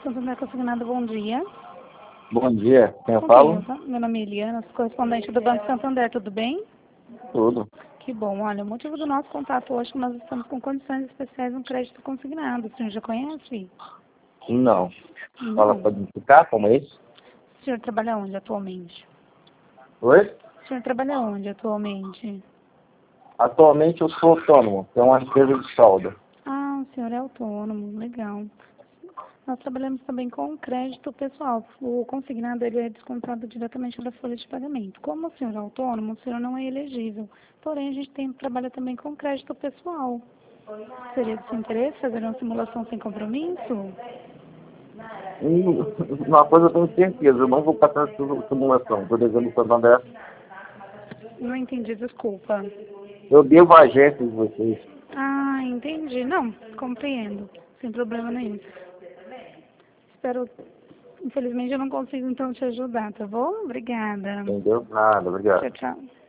Santander Consignado, bom dia. Bom dia, quem eu Com falo? quem? Meu nome é Eliana, sou correspondente do Banco Santander, tudo bem? Tudo. Que bom, olha, o motivo do nosso contato hoje é que nós estamos com condições especiais no crédito consignado. O senhor já conhece? Não. Fala, Não. pode me explicar como é isso? O senhor trabalha onde atualmente? Oi? O senhor trabalha onde atualmente? Atualmente eu sou autônomo, tenho uma empresa de solda. Ah, o senhor é autônomo, legal. Nós trabalhamos também com crédito pessoal. O consignado ele é descontado diretamente da folha de pagamento. Como o senhor é autônomo, o senhor não é elegível. Porém, a gente trabalha também com crédito pessoal. Seria de seu interesse fazer uma simulação sem compromisso? Uma coisa eu tenho certeza, eu não vou passar essa simulação, estou devendo o Santander. Não entendi, desculpa. Eu devo a agência de vocês. Ah, entendi. Não, compreendo. Sem problema nenhum. Espero. Infelizmente eu não consigo então te ajudar, tá bom? Obrigada. Entendeu? Nada, obrigado. Tchau, tchau.